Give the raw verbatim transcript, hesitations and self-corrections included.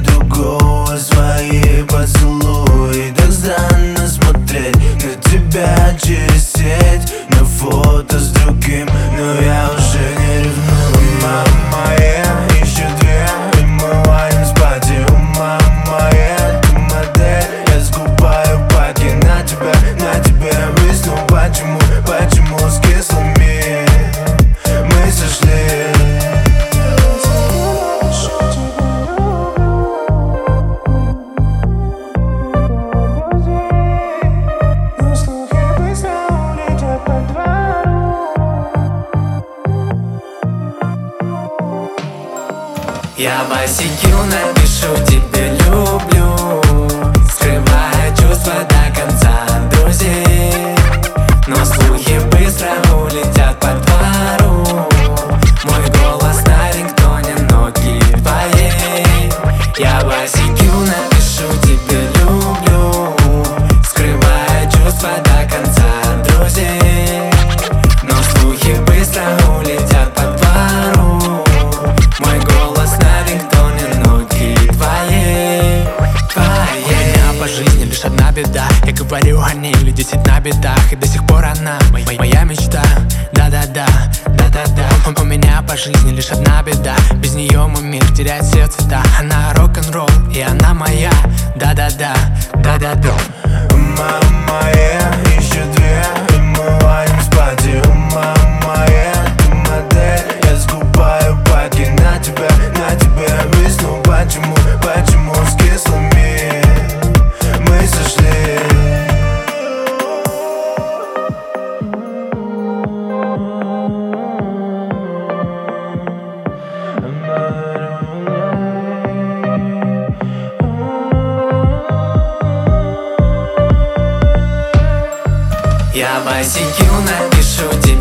другого свои поцелуи. Так странно смотреть на тебя через сеть, на фото с другим, но я уже не ревную. Мама, я ищу две, и мы валим с пати. Мама, я ты модель, я скупаю паки на тебя, на тебя висну. Почему, почему с кислыми мы сошли? Я в ай си кью напишу тебе люблю, скрывая чувства до конца друзей. Но слухи быстро улетят по двору, мой голос на рингтоне, ноги твоей. Я в ай си кью напишу тебе люблю, скрывая чувства до конца друзей. Но слухи быстро улетят по двору, мой голос на рингтоне, ноги твоей, твоей. У меня по жизни лишь одна беда, я говорю о ней или десять на бедах, и до сих пор она моя, моя мечта. Да-да-да, да-да-да. У меня по жизни лишь одна беда, без нее мой мир теряет все цвета. Она рок-н-ролл, и она моя. Да-да-да, да-да-да. Мама, я ищу две, и мы валим с пати. Мама, я ты модель, я скупаю паки на тебя, на тебя висну. Почему, почему с кислыми мы сошли? Я в ай си кью напишу тебе